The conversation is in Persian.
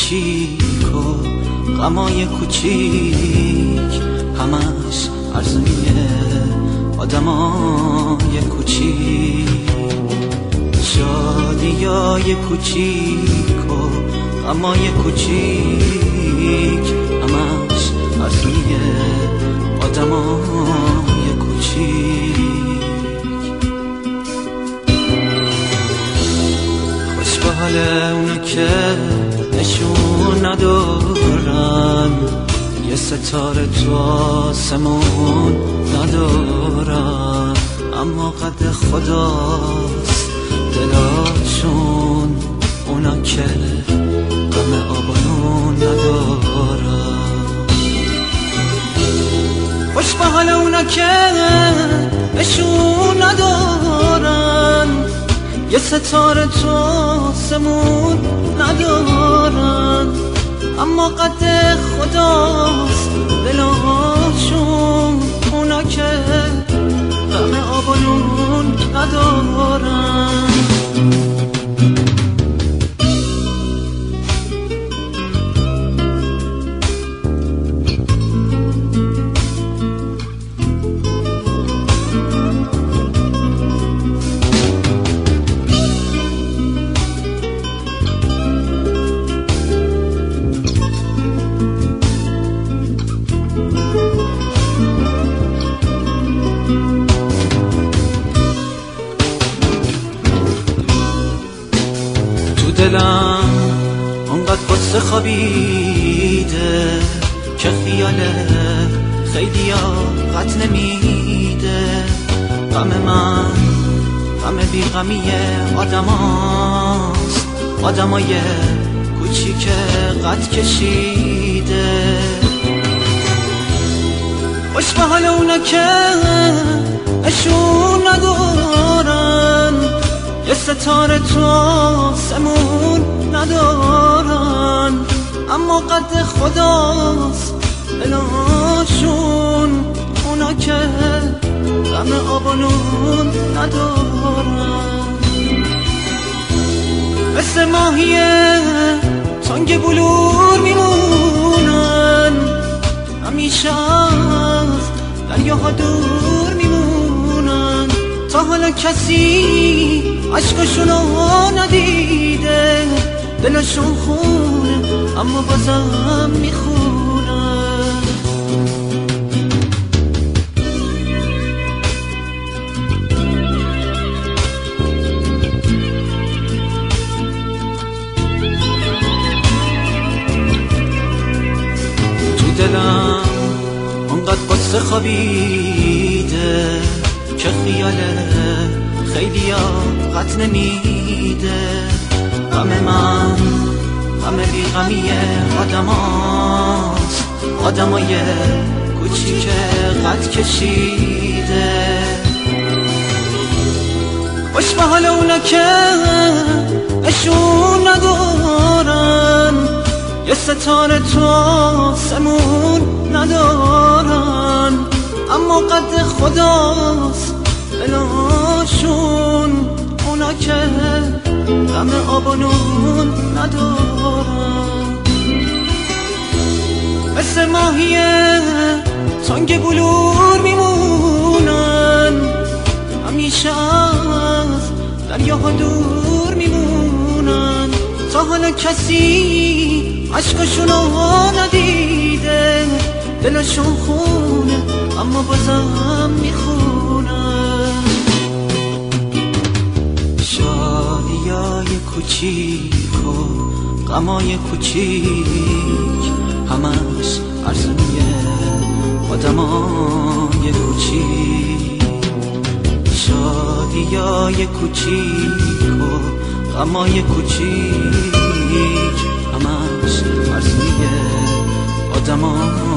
کوچیک و غمای کوچیک همش ارزوی آدمای کوچیک، شادیای کوچیک و غمای کوچیک همش ارزوی آدمای کوچیک. خوش به حال اونا که نشون ندارن، یه ستاره تو آسمون ندارن، اما قد خداست دلاشون اونا که غم آبانون ندارن. خوش به حال اونا که نشون ندارن، یه ستاره تو آسمون ندارن، اما قد خداست دلاشون اونا که غم آبانون ندارن. دلم اونقدر قصه خوابیده که خیاله خیلی قد نمیده. غم من غم بی غمی آدماست، آدمای کوچیک قد کشیده. خوش به حال اونا که نشون ندارن، یه ستاره تو آسمون ندارن، اما قد خداست دلاشون اونا که غم آبانون ندارن. مثل ماهی تنگ بلور میمونن، همیشه از دریاها دور میمونن، تا حالا کسی عشقشونو ندیده، دلشون خونه اما بازم میخونن. تو دلم اونقدر قصه خوابیده که خیاله خیلی قد نمیده. غم من غم بی غمی آدماست، آدمای کوچیک قد کشیده. خوش به حال اونا که نشون ندارن، یه ستاره تو آسمون ندارن، اما قد خداست دلاشون اونا که غم آبانون ندارن. مثل ماهی تنگ بلور میمونن، همیشه از دریاها دور میمونن، تا حالا کسی عشقشونو ندیده، دلشون خونه اما بازم میخونن. شادیای کوچیک و غمای کوچیک همش ارزوی آدمای کوچیک، شادیای کوچیک و غمای کوچیک همش ارزوی آدمای